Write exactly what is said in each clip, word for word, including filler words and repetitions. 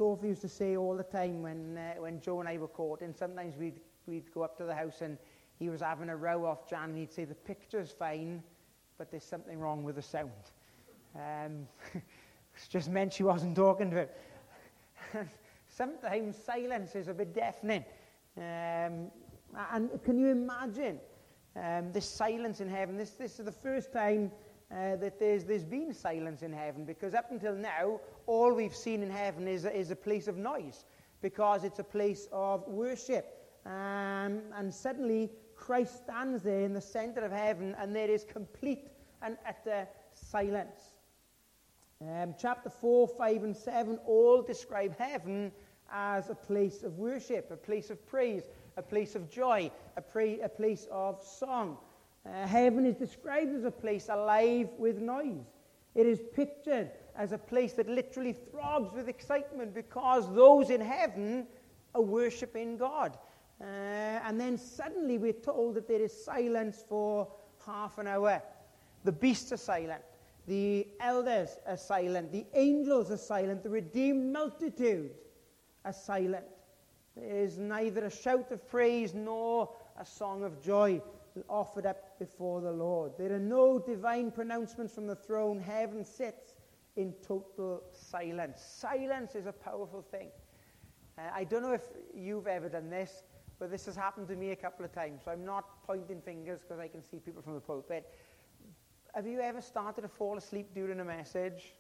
Sophie used to say all the time when uh, when Joe and I were courting, sometimes we'd, we'd go up to the house and he was having a row off Jan, and he'd say, the picture's fine, but there's something wrong with the sound. Um, it just meant she wasn't talking to him. Sometimes silence is a bit deafening. Um, and can you imagine um, this silence in heaven? This, this is the first time uh, that there's, there's been silence in heaven, because up until now, all we've seen in heaven is, is a place of noise, because it's a place of worship. Um, and suddenly, Christ stands there in the center of heaven, and there is complete and utter silence. Um, chapter four, five, and seven all describe heaven as a place of worship, a place of praise, a place of joy, a, pra- a place of song. Uh, heaven is described as a place alive with noise. It is pictured as a place that literally throbs with excitement, because those in heaven are worshiping God. Uh, and then suddenly we're told that there is silence for half an hour. The beasts are silent. The elders are silent. The angels are silent. The redeemed multitude are silent. There is neither a shout of praise nor a song of joy offered up before the Lord. There are no divine pronouncements from the throne. Heaven sits in total silence. Silence is a powerful thing. Uh, I don't know if you've ever done this, but this has happened to me a couple of times. So I'm not pointing fingers because I can see people from the pulpit. Have you ever started to fall asleep during a message,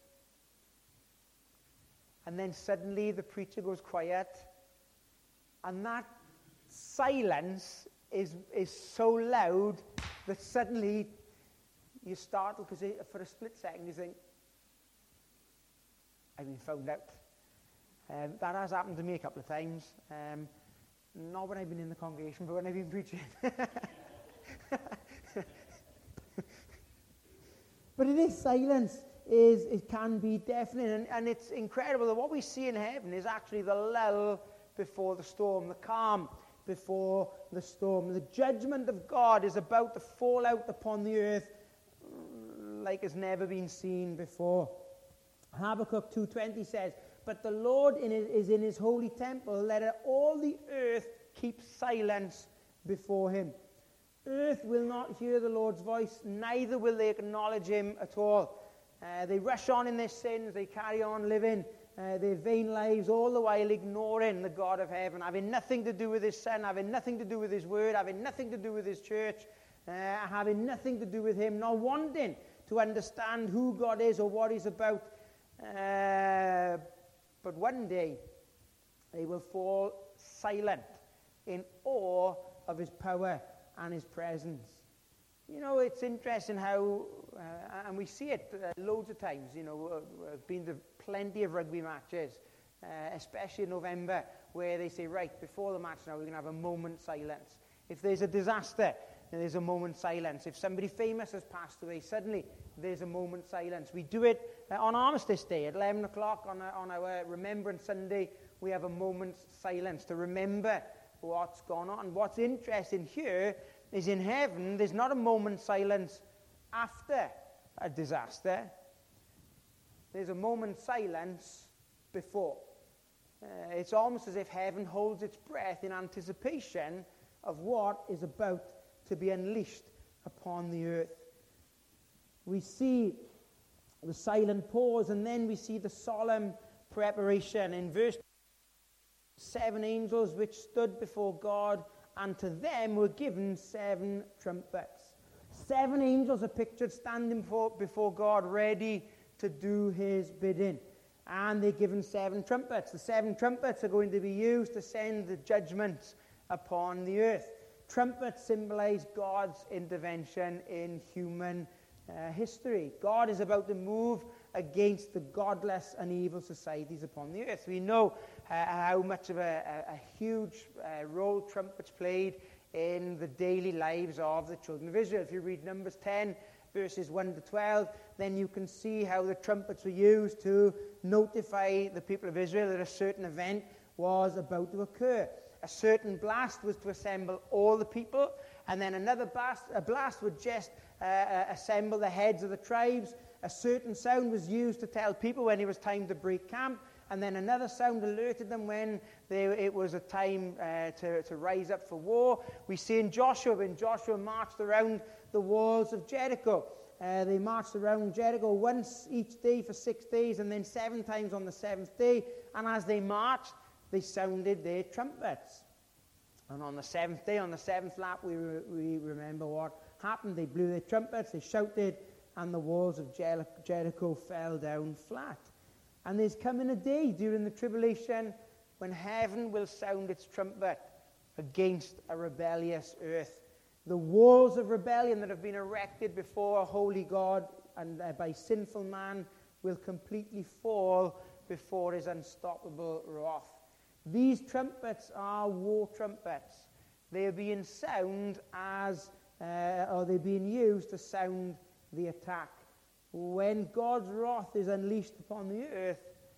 and then suddenly the preacher goes quiet, and that silence is is so loud that suddenly you startle, because for a split second you think, I've been found out. Um, that has happened to me a couple of times. Um, not when I've been in the congregation, but when I've been preaching. But it is silence. Is it can be deafening, and, and it's incredible that what we see in heaven is actually the lull before the storm, the calm before the storm. The judgment of God is about to fall out upon the earth like it's never been seen before. Habakkuk two twenty says, "But the Lord in his, is in his holy temple. Let all the earth keep silence before him." Earth will not hear the Lord's voice, neither will they acknowledge him at all. Uh, they rush on in their sins, they carry on living uh, their vain lives, all the while ignoring the God of heaven, having nothing to do with his Son, having nothing to do with his word, having nothing to do with his church, uh, having nothing to do with him, not wanting to understand who God is or what he's about. Uh, but one day, they will fall silent in awe of his power and his presence. You know, it's interesting how, uh, and we see it uh, loads of times, you know, uh, been to plenty of rugby matches, uh, especially in November, where they say, right, before the match now, we're going to have a moment's silence. If there's a disaster, there's a moment's silence. If somebody famous has passed away, suddenly there's a moment's silence. We do it uh, on Armistice Day at eleven o'clock on, a, on our Remembrance Sunday. We have a moment's silence to remember what's gone on. What's interesting here is in heaven, there's not a moment's silence after a disaster. There's a moment's silence before. Uh, it's almost as if heaven holds its breath in anticipation of what is about to be unleashed upon the earth. We see the silent pause, and then we see the solemn preparation. In verse seven angels which stood before God, and to them were given seven trumpets. Seven angels are pictured standing before, before God, ready to do his bidding. And they're given seven trumpets. The seven trumpets are going to be used to send the judgments upon the earth. Trumpets symbolize God's intervention in human uh, history. God is about to move against the godless and evil societies upon the earth. We know uh, how much of a, a, a huge uh, role trumpets played in the daily lives of the children of Israel. If you read Numbers ten, verses one to twelve, then you can see how the trumpets were used to notify the people of Israel that a certain event was about to occur. A certain blast was to assemble all the people, and then another blast, a blast would just uh, assemble the heads of the tribes. A certain sound was used to tell people when it was time to break camp, and then another sound alerted them when they, it was a time uh, to, to rise up for war. We see in Joshua, when Joshua marched around the walls of Jericho, uh, they marched around Jericho once each day for six days, and then seven times on the seventh day, and as they marched, they sounded their trumpets. And on the seventh day, on the seventh lap, we, re- we remember what happened. They blew their trumpets, they shouted, and the walls of Jer- Jericho fell down flat. And there's coming a day during the tribulation when heaven will sound its trumpet against a rebellious earth. The walls of rebellion that have been erected before a holy God and uh, by sinful man will completely fall before his unstoppable wrath. These trumpets are war trumpets. They are being sound as, uh, or they're being used to sound the attack. When God's wrath is unleashed upon the earth,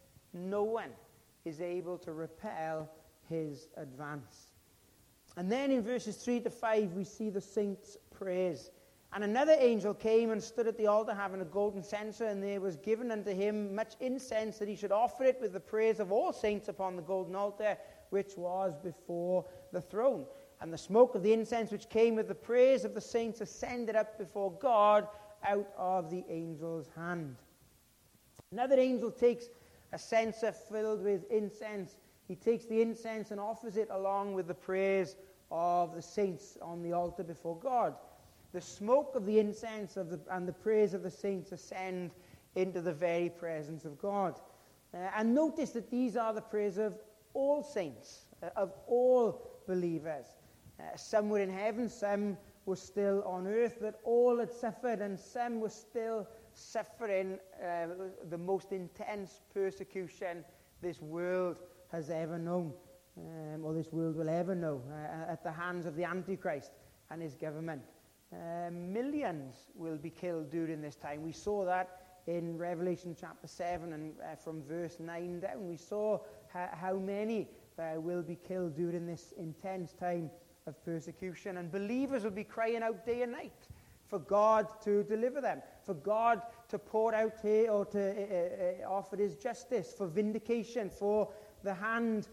no one is able to repel his advance. And then in verses three to five, we see the saints' praise. And another angel came and stood at the altar having a golden censer, and there was given unto him much incense, that he should offer it with the praise of all saints upon the golden altar, which was before the throne. And the smoke of the incense which came with the praise of the saints ascended up before God out of the angel's hand. Another angel takes a censer filled with incense. He takes the incense and offers it along with the praise of the saints on the altar before God. The smoke of the incense of the, and the praise of the saints ascend into the very presence of God. Uh, and notice that these are the praise of all saints, uh, of all believers. Uh, some were in heaven, some were still on earth, but all had suffered, and some were still suffering uh, the most intense persecution this world has ever known, um, or this world will ever know, uh, at the hands of the Antichrist and his government. Uh, millions will be killed during this time. We saw that in Revelation chapter seven, and uh, from verse nine down. We saw ha- how many uh, will be killed during this intense time of persecution. And believers will be crying out day and night for God to deliver them, for God to pour out his, or to uh, uh, offer his justice, for vindication, for the hand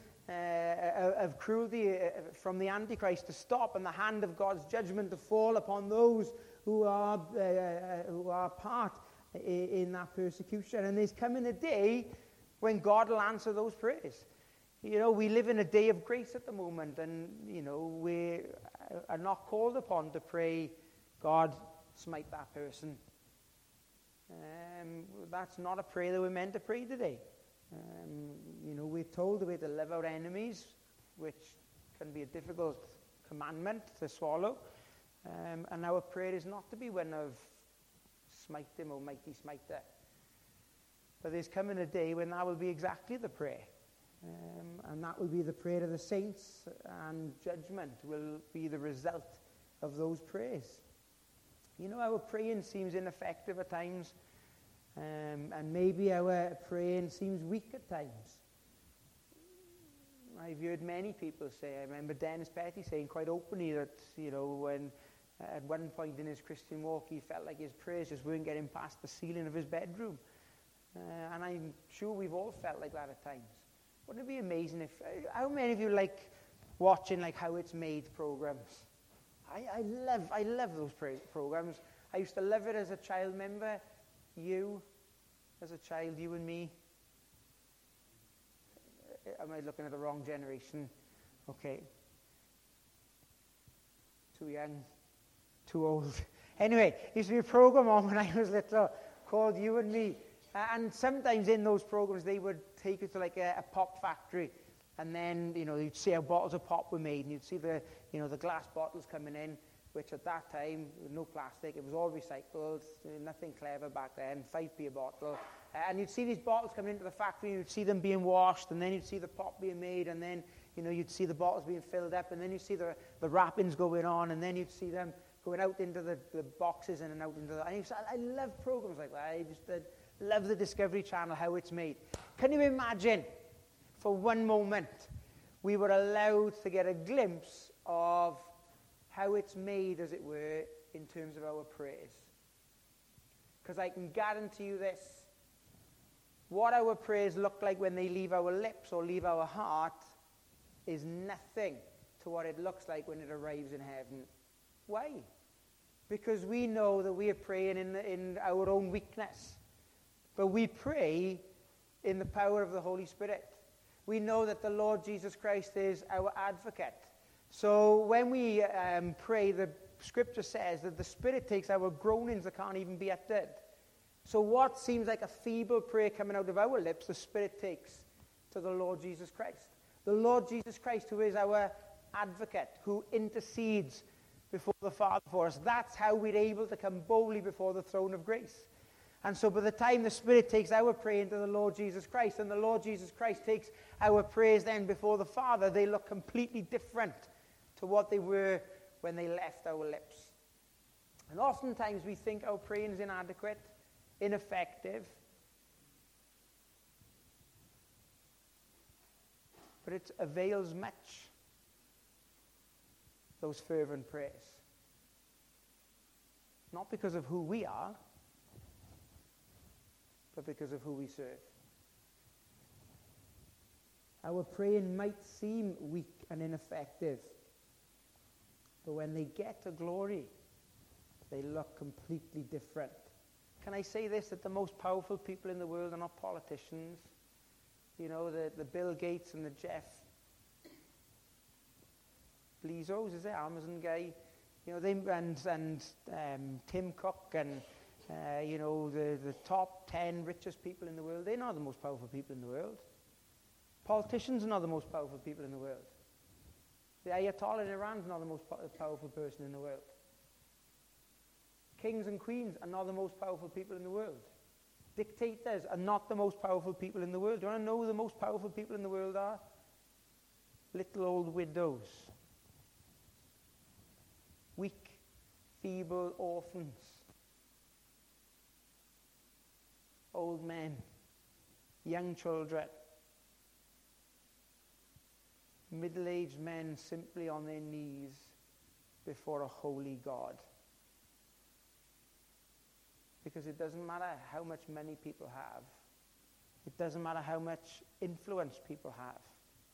Uh, of cruelty uh, from the Antichrist to stop, and the hand of God's judgment to fall upon those who are uh, who are part in, in that persecution. And there's coming a day when God will answer those prayers. You know, we live in a day of grace at the moment, and you know, we are not called upon to pray, God, smite that person. Um, that's not a prayer that we're meant to pray today. Um, you know, we're told that we're to love our enemies, which can be a difficult commandment to swallow. Um, and our prayer is not to be one of smite him, or mighty smiter. But there's coming a day when that will be exactly the prayer. Um, and that will be the prayer of the saints, and judgment will be the result of those prayers. You know, our praying seems ineffective at times. Um, and maybe our praying seems weak at times. I've heard many people say, I remember Dennis Petty saying quite openly that, you know, when uh, at one point in his Christian walk he felt like his prayers just weren't getting past the ceiling of his bedroom. Uh, and I'm sure we've all felt like that at times. Wouldn't it be amazing if, uh, how many of you like watching like How It's Made programs? I, I love I love those pra- programs. I used to love it as a child. Remember you, as a child, you and me? Am I looking at the wrong generation? Okay. Too young, too old. Anyway, there used to be a program on when I was little called You and Me. Uh, and sometimes in those programs, they would take you to like a, a pop factory. And then, you know, you'd see how bottles of pop were made. And you'd see the, you know, the glass bottles coming in, which at that time, no plastic, it was all recycled, nothing clever back then, five p a bottle. Uh, and you'd see these bottles coming into the factory, and you'd see them being washed, and then you'd see the pop being made, and then, you know, you'd see the bottles being filled up, and then you'd see the, the wrappings going on, and then you'd see them going out into the, the boxes and then out into the... And was, I love programs like that. I just uh, love the Discovery Channel, How It's Made. Can you imagine, for one moment, we were allowed to get a glimpse of how it's made, as it were, in terms of our prayers? Because I can guarantee you this, what our prayers look like when they leave our lips or leave our heart is nothing to what it looks like when it arrives in heaven. Why? Because we know that we are praying in, the, in our own weakness. But we pray in the power of the Holy Spirit. We know that the Lord Jesus Christ is our advocate. So when we um, pray, the Scripture says that the Spirit takes our groanings that can't even be uttered. So what seems like a feeble prayer coming out of our lips, the Spirit takes to the Lord Jesus Christ. The Lord Jesus Christ, who is our advocate, who intercedes before the Father for us. That's how we're able to come boldly before the throne of grace. And so by the time the Spirit takes our prayer into the Lord Jesus Christ, and the Lord Jesus Christ takes our prayers then before the Father, they look completely different to what they were when they left our lips. And oftentimes we think our praying is inadequate, ineffective. But it avails much, those fervent prayers. Not because of who we are, but because of who we serve. Our praying might seem weak and ineffective, but when they get to glory, they look completely different. Can I say this, that the most powerful people in the world are not politicians? You know, the, the Bill Gates and the Jeff Bezos, is it, Amazon guy? You know, they, and, and um, Tim Cook and, uh, you know, the, the top ten richest people in the world, they're not the most powerful people in the world. Politicians are not the most powerful people in the world. The Ayatollah in Iran is not the most po- powerful person in the world. Kings and queens are not the most powerful people in the world. Dictators are not the most powerful people in the world. Do you want to know who the most powerful people in the world are? Little old widows. Weak, feeble orphans. Old men. Young children. Middle-aged men simply on their knees before a holy God. Because it doesn't matter how much money people have. It doesn't matter how much influence people have.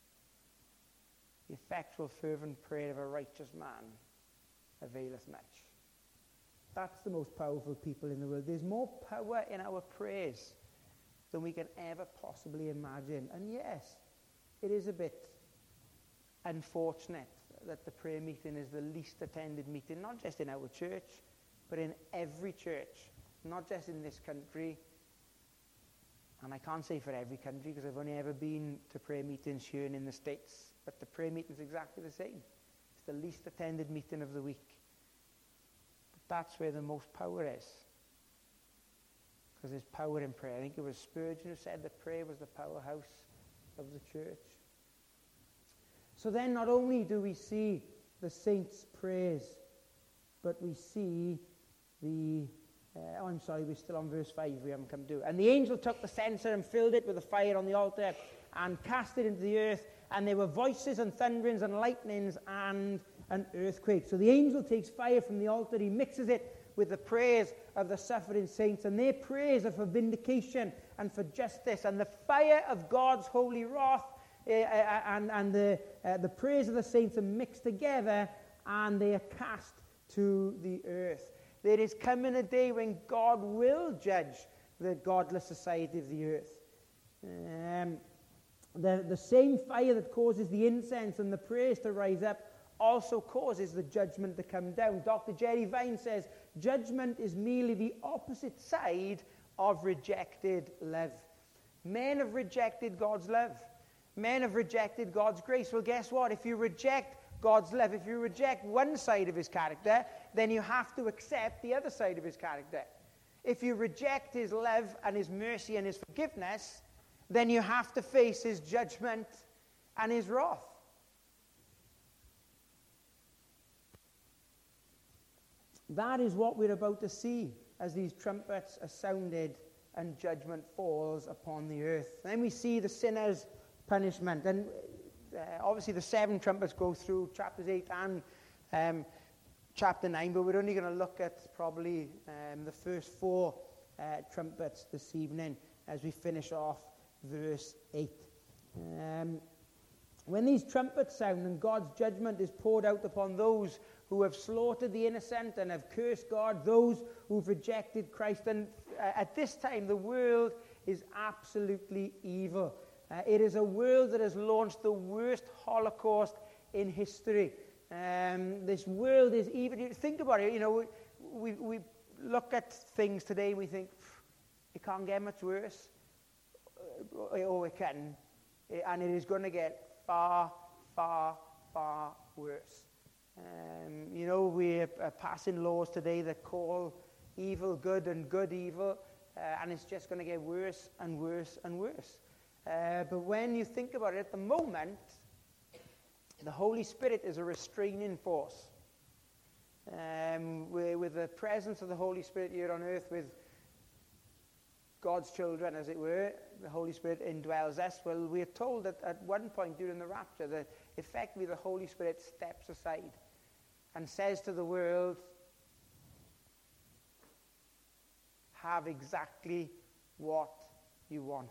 The effectual, fervent prayer of a righteous man availeth much. That's the most powerful people in the world. There's more power in our prayers than we can ever possibly imagine. And yes, it is a bit unfortunate that the prayer meeting is the least attended meeting, not just in our church, but in every church. Not just in this country, and I can't say for every country because I've only ever been to prayer meetings here and in the States, but the prayer meeting is exactly the same. It's the least attended meeting of the week. But that's where the most power is, because there's power in prayer. I think it was Spurgeon who said that prayer was the powerhouse of the church. So then not only do we see the saints' prayers, but we see the Uh, oh, I'm sorry, we're still on verse five, we haven't come to. And the angel took the censer and filled it with the fire on the altar and cast it into the earth, and there were voices and thunderings and lightnings and an earthquake. So the angel takes fire from the altar, he mixes it with the prayers of the suffering saints, and their prayers are for vindication and for justice, and the fire of God's holy wrath uh, and, and the, uh, the prayers of the saints are mixed together, and they are cast to the earth. There is coming a day when God will judge the godless society of the earth. Um, the, the same fire that causes the incense and the prayers to rise up also causes the judgment to come down. Doctor Jerry Vine says, judgment is merely the opposite side of rejected love. Men have rejected God's love. Men have rejected God's grace. Well, guess what? If you reject God's love, if you reject one side of his character, then you have to accept the other side of his character. If you reject his love and his mercy and his forgiveness, then you have to face his judgment and his wrath. That is what we're about to see as these trumpets are sounded and judgment falls upon the earth. Then we see the sinner's punishment. And Uh, obviously, the seven trumpets go through chapters eight and um, chapter nine, but we're only going to look at probably um, the first four uh, trumpets this evening. as we finish off verse eight. Um, when these trumpets sound and God's judgment is poured out upon those who have slaughtered the innocent and have cursed God, those who've rejected Christ. And uh, at this time, the world is absolutely evil. Uh, it is a world that has launched the worst Holocaust in history. Um, this world is evil. Think about it. You know, we, we, we look at things today and we think, it can't get much worse. Oh, it can. And it is going to get far, far, far worse. Um, you know, we're uh, passing laws today that call evil good and good evil, uh, and it's just going to get worse and worse and worse. Uh, but when you think about it, at the moment, the Holy Spirit is a restraining force. Um, with the presence of the Holy Spirit here on earth, with God's children, as it were, the Holy Spirit indwells us. Well, we're told that at one point during the rapture that effectively the Holy Spirit steps aside and says to the world, have exactly what you want.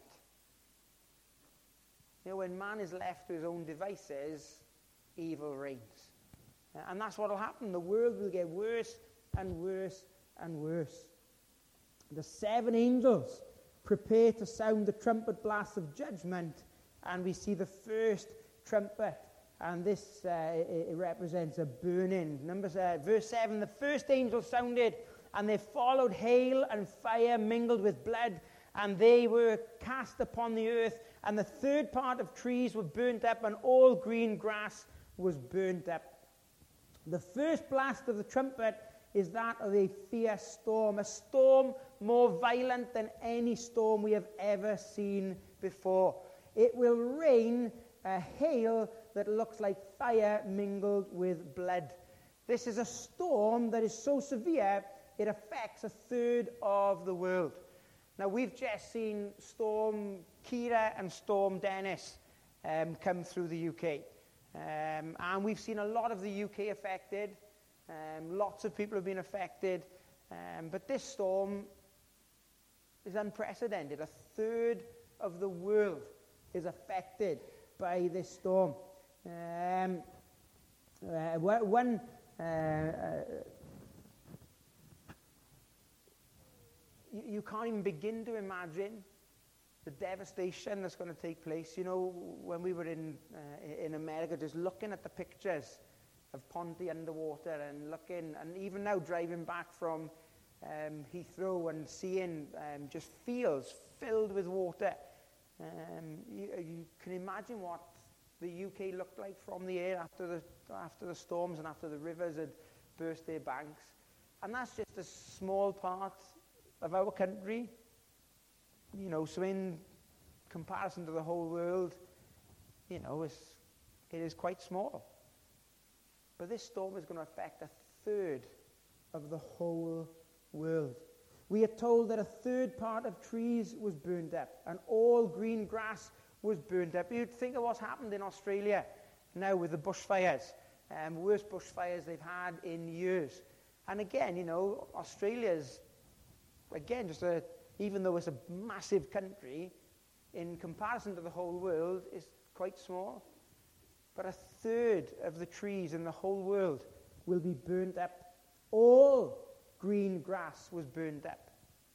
You know, when man is left to his own devices, evil reigns. And that's what will happen. The world will get worse and worse and worse. The seven angels prepare to sound the trumpet blast of judgment, and we see the first trumpet, and this uh, it, it represents a burning. Numbers, uh, verse seven, the first angel sounded, and there followed hail and fire mingled with blood, and they were cast upon the earth, and the third part of trees were burnt up, and all green grass was burnt up. The first blast of the trumpet is that of a fierce storm, a storm more violent than any storm we have ever seen before. It will rain a hail that looks like fire mingled with blood. This is a storm that is so severe it affects a third of the world. Now, we've just seen Storm Kira and Storm Dennis um, come through the U K. Um, and we've seen a lot of the U K affected. Um, lots of people have been affected. Um, but this storm is unprecedented. A third of the world is affected by this storm. Um, uh, one... Uh, uh, you, you can't even begin to imagine the devastation that's going to take place. You know, when we were in uh, in America, just looking at the pictures of Ponty underwater and looking, and even now driving back from um, Heathrow and seeing um, just fields filled with water, um, you, you can imagine what the U K looked like from the air after the after the storms and after the rivers had burst their banks. And that's just a small part of our country. You know, so in comparison to the whole world, you know, it's, it is quite small. But this storm is going to affect a third of the whole world. We are told that a third part of trees was burned up, and all green grass was burned up. You'd think of what's happened in Australia now with the bushfires, um, worst bushfires they've had in years. And again, you know, Australia's, again, just a, even though it's a massive country, in comparison to the whole world, is quite small. But a third of the trees in the whole world will be burned up. All green grass was burned up.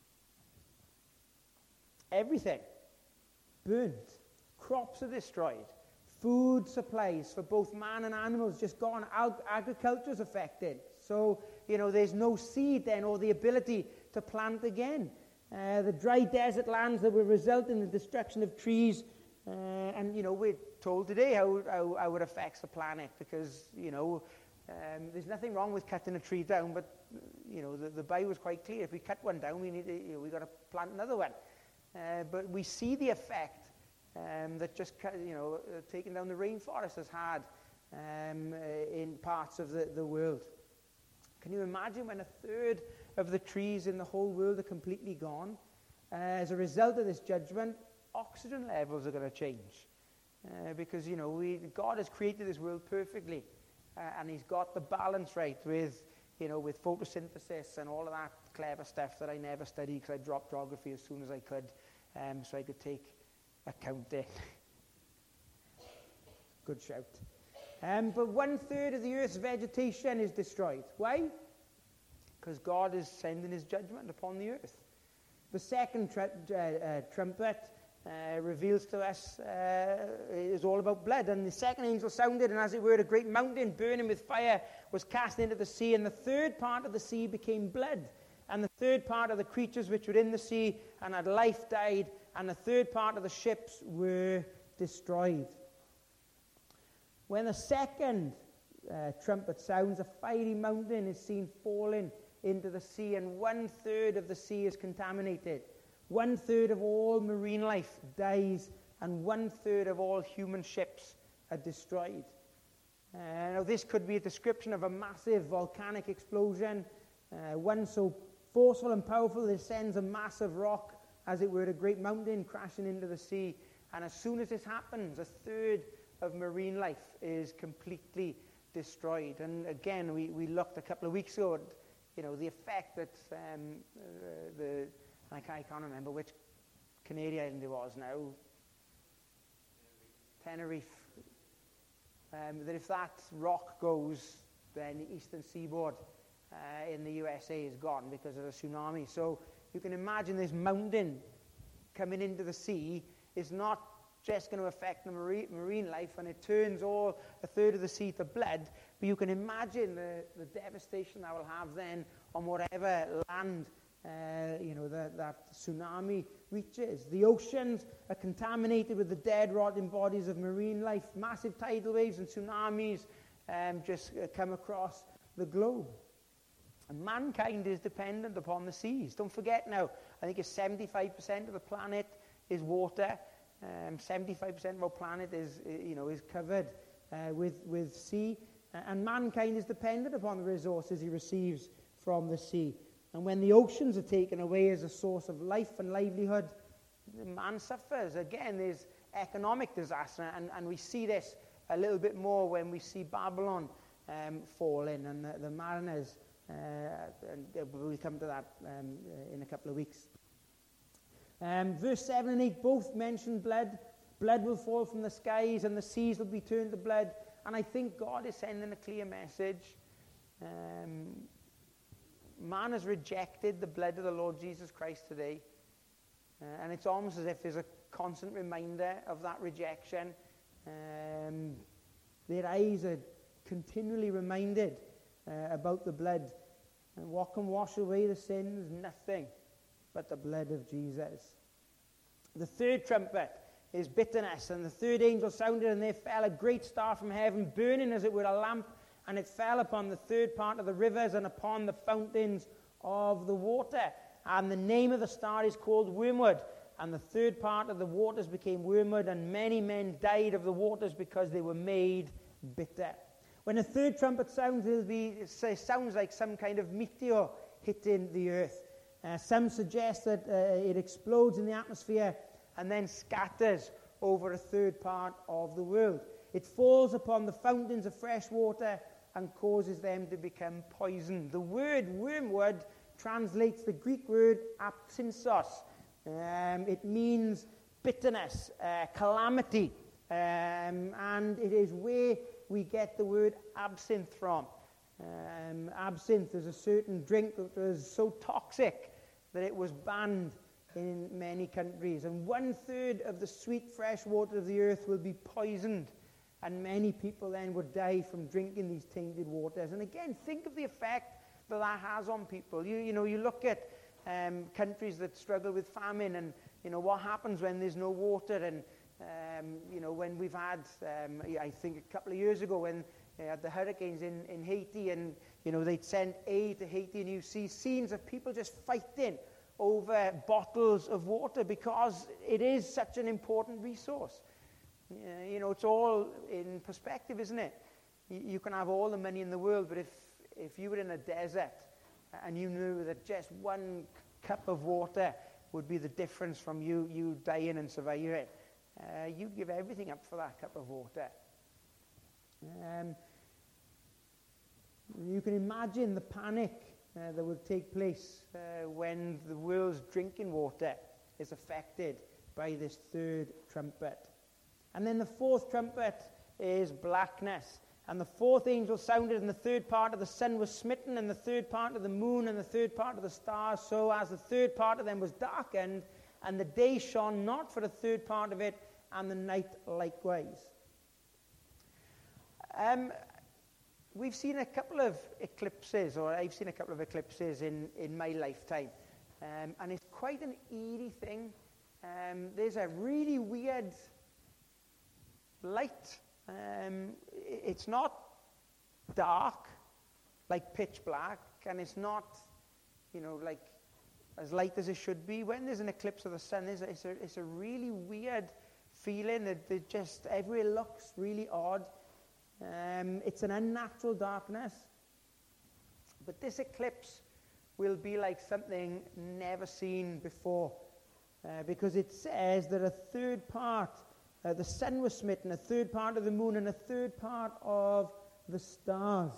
Everything burnt. Crops are destroyed. Food supplies for both man and animals just gone. Ag- agriculture's affected. So, you know, there's no seed then or the ability to plant again. Uh, the dry desert lands that will result in the destruction of trees. Uh, and, you know, we're told today how, how, how it affects the planet because, you know, um, there's nothing wrong with cutting a tree down, but, you know, the, the Bible was quite clear. If we cut one down, we need to, you know, we've got to plant another one. Uh, but we see the effect um, that just, you know, uh, taking down the rainforest has had um, uh, in parts of the, the world. Can you imagine when a third of the trees in the whole world are completely gone? Uh, as a result of this judgment, oxygen levels are going to change. Uh, because, you know, we, God has created this world perfectly. Uh, and he's got the balance right with, you know, with photosynthesis and all of that clever stuff that I never studied because I dropped geography as soon as I could. um, so I could take accounting. Good shout. Um, but one third of the earth's vegetation is destroyed. Why? Because God is sending his judgment upon the earth. The second tr- uh, uh, trumpet uh, reveals to us uh, is all about blood. And the second angel sounded, and as it were, a great mountain burning with fire was cast into the sea, and the third part of the sea became blood. And the third part of the creatures which were in the sea and had life died, and the third part of the ships were destroyed. When the second uh, trumpet sounds, a fiery mountain is seen falling into the sea, and one third of the sea is contaminated. One third of all marine life dies, and one third of all human ships are destroyed. Uh, now, this could be a description of a massive volcanic explosion, uh, one so forceful and powerful that it sends a massive rock, as it were, a great mountain crashing into the sea. And as soon as this happens, a third of marine life is completely destroyed. And again, we, we looked a couple of weeks ago at, you know, the effect that um, uh, the, I can't, I can't remember which Canary island it was now, Tenerife, um, that if that rock goes, then the eastern seaboard uh, in the U S A is gone because of a tsunami. So you can imagine this mountain coming into the sea is not just going to affect the marine, marine life, and it turns all a third of the sea to blood, but you can imagine the, the devastation that will have then on whatever land uh, you know, that, that tsunami reaches. The oceans are contaminated with the dead, rotting bodies of marine life. Massive tidal waves and tsunamis um, just uh, come across the globe. And mankind is dependent upon the seas. Don't forget now, I think it's seventy-five percent of the planet is water. Um, seventy-five percent of our planet is, you know, is covered uh, with, with sea. Uh, and mankind is dependent upon the resources he receives from the sea. And when the oceans are taken away as a source of life and livelihood, man suffers. Again, there's economic disaster, and, and we see this a little bit more when we see Babylon um, falling, and the, the mariners, uh, and we'll come to that um, in a couple of weeks. Um, verse seven and eight both mention blood. Blood will fall from the skies, and the seas will be turned to blood. And I think God is sending a clear message. Um, man has rejected the blood of the Lord Jesus Christ today. Uh, and it's almost as if there's a constant reminder of that rejection. Um, their eyes are continually reminded uh, about the blood. And what can wash away the sins? Nothing but the blood of Jesus. The third trumpet is bitterness, and the third angel sounded, and there fell a great star from heaven, burning as it were a lamp, and it fell upon the third part of the rivers and upon the fountains of the water. And the name of the star is called Wormwood, and the third part of the waters became wormwood, and many men died of the waters because they were made bitter. When the third trumpet sounds, it'll be, it sounds like some kind of meteor hitting the earth. Uh, some suggest that uh, it explodes in the atmosphere and then scatters over a third part of the world. It falls upon the fountains of fresh water and causes them to become poisoned. The word wormwood translates the Greek word absinthos. Um, it means bitterness, uh, calamity, um, and it is where we get the word absinthe from. Um, absinthe is a certain drink that was so toxic that it was banned in many countries. And one third of the sweet fresh water of the earth will be poisoned, and many people then would die from drinking these tainted waters. And again, think of the effect that that has on people. You, you know, you look at um, countries that struggle with famine, and you know what happens when there's no water. And um, you know, when we've had, um, I think a couple of years ago, when they had the hurricanes in, in Haiti, and you know they'd sent aid to Haiti, and you see scenes of people just fighting over bottles of water because it is such an important resource. Uh, you know, it's all in perspective, isn't it? You, you can have all the money in the world, but if if you were in a desert and you knew that just one cup of water would be the difference from you you dying and surviving, uh, you'd give everything up for that cup of water. Um, you can imagine the panic uh, that would take place uh, when the world's drinking water is affected by this third trumpet. And then the fourth trumpet is blackness. And the fourth angel sounded, and the third part of the sun was smitten, and the third part of the moon, and the third part of the stars, so as the third part of them was darkened, and the day shone not for the third part of it, and the night likewise. Um, we've seen a couple of eclipses, or I've seen a couple of eclipses in, in my lifetime. Um, and it's quite an eerie thing. Um, there's a really weird light. Um, it's not dark, like pitch black, and it's not, you know, like as light as it should be. When there's an eclipse of the sun, it's a, it's a, it's a really weird feeling. That it just everywhere looks really odd. Um, it's an unnatural darkness. But this eclipse will be like something never seen before, uh, because it says that a third part. Uh, the sun was smitten, a third part of the moon, and a third part of the stars.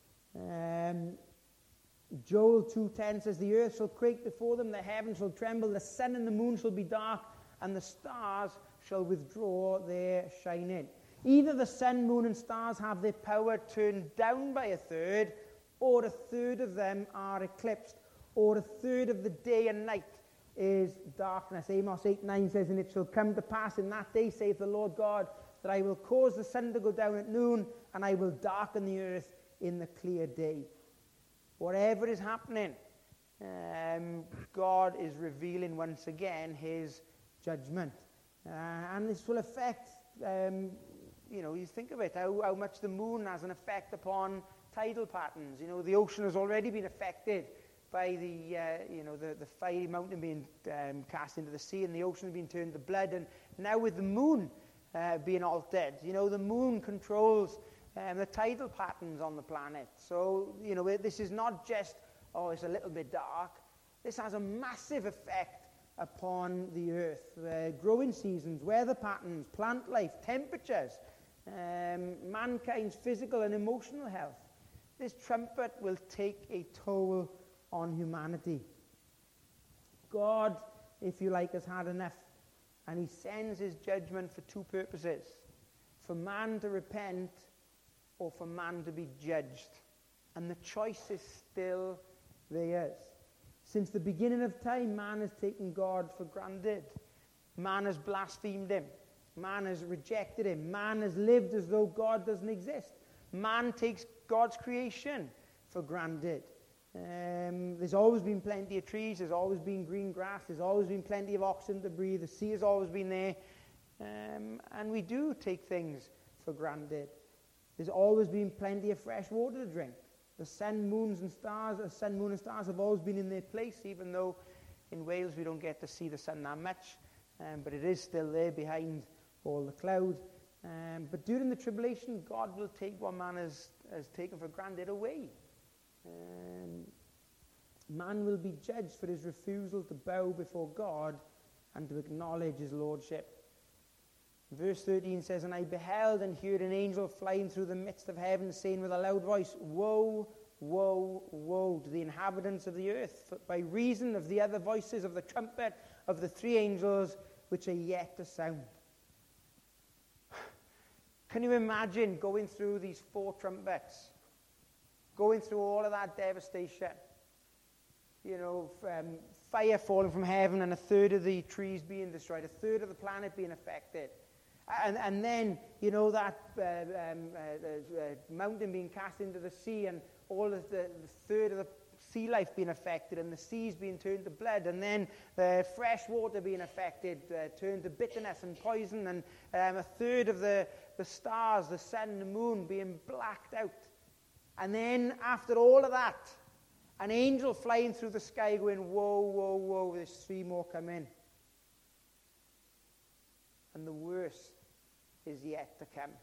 Um, Joel two ten says, the earth shall quake before them, the heavens shall tremble, the sun and the moon shall be dark, and the stars shall withdraw their shining. Either the sun, moon, and stars have their power turned down by a third, or a third of them are eclipsed, or a third of the day and night is darkness. Amos eight nine says, and it shall come to pass in that day, saith the Lord God, that I will cause the sun to go down at noon, and I will darken the earth in the clear day. Whatever is happening, um, God is revealing once again his judgment. Uh, and this will affect, um, you know, you think of it, how, how much the moon has an effect upon tidal patterns. You know, the ocean has already been affected by the, uh, you know, the, the fiery mountain being um, cast into the sea, and the ocean being turned to blood, and now with the moon uh, being altered, you know, the moon controls um, the tidal patterns on the planet. So, you know, this is not just, oh, it's a little bit dark. This has a massive effect upon the earth. Uh, growing seasons, weather patterns, plant life, temperatures, um, mankind's physical and emotional health. This trumpet will take a toll on humanity. God, if you like, has had enough, and he sends his judgment for two purposes: for man to repent, or for man to be judged. And the choice is still theirs. Since the beginning of time, man has taken God for granted. Man has blasphemed him. Man has rejected him. Man has lived as though God doesn't exist. Man takes God's creation for granted. Um, there's always been plenty of trees, there's always been green grass, there's always been plenty of oxygen to breathe, the sea has always been there, um, and we do take things for granted. There's always been plenty of fresh water to drink. The sun, moons, and stars, the sun, moon, and stars have always been in their place, even though in Wales we don't get to see the sun that much, um, but it is still there behind all the cloud. Um, but during the tribulation, God will take what man has, has taken for granted away. Um, man will be judged for his refusal to bow before God and to acknowledge his lordship. Verse thirteen says, and I beheld and heard an angel flying through the midst of heaven, saying with a loud voice, woe, woe, woe to the inhabitants of the earth, for by reason of the other voices of the trumpet of the three angels which are yet to sound. Can you imagine going through these four trumpets? Going through all of that devastation, you know, um, fire falling from heaven, and a third of the trees being destroyed, a third of the planet being affected, and and then, you know, that uh, um, uh, uh, mountain being cast into the sea, and all of the, the third of the sea life being affected, and the seas being turned to blood, and then the fresh water being affected, uh, turned to bitterness and poison, and um, a third of the, the stars, the sun and the moon being blacked out. And then, after all of that, an angel flying through the sky going, whoa, whoa, whoa, there's three more coming. And the worst is yet to come.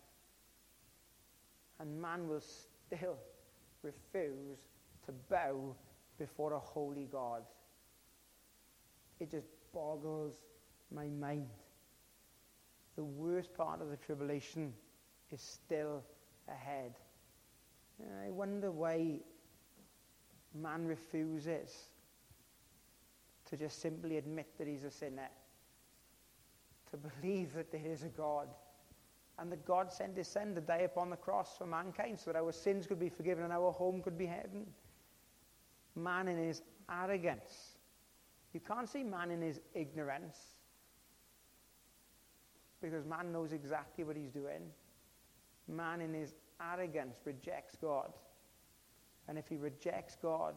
And man will still refuse to bow before a holy God. It just boggles my mind. The worst part of the tribulation is still ahead. And I wonder why man refuses to just simply admit that he's a sinner, to believe that there is a God, and that God sent his son to die upon the cross for mankind so that our sins could be forgiven and our home could be heaven. Man in his arrogance. You can't see man in his ignorance, because man knows exactly what he's doing. Man in his arrogance rejects God. And if he rejects God,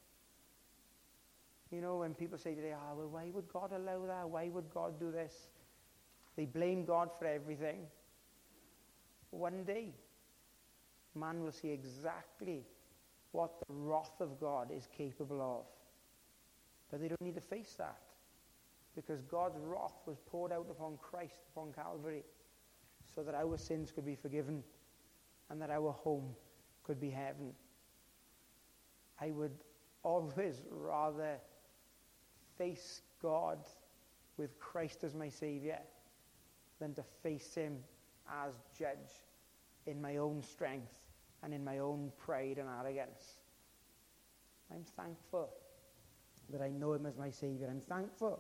you know, when people say today, oh, well, why would God allow that? Why would God do this? They blame God for everything. One day, man will see exactly what the wrath of God is capable of. But they don't need to face that, because God's wrath was poured out upon Christ upon Calvary so that our sins could be forgiven and that our home could be heaven. I would always rather face God with Christ as my Saviour than to face him as judge in my own strength and in my own pride and arrogance. I'm thankful that I know him as my Saviour. I'm thankful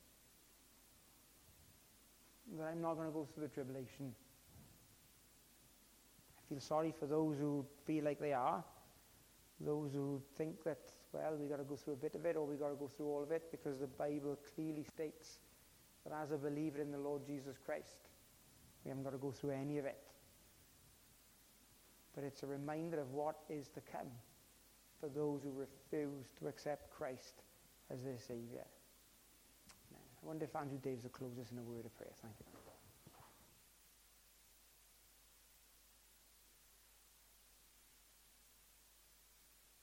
that I'm not going to go through the tribulation. I feel sorry for those who feel like they are, those who think that, well, we've got to go through a bit of it or we've got to go through all of it, because the Bible clearly states that as a believer in the Lord Jesus Christ, we haven't got to go through any of it. But it's a reminder of what is to come for those who refuse to accept Christ as their Saviour. I wonder if Andrew Davis will close us in a word of prayer. Thank you.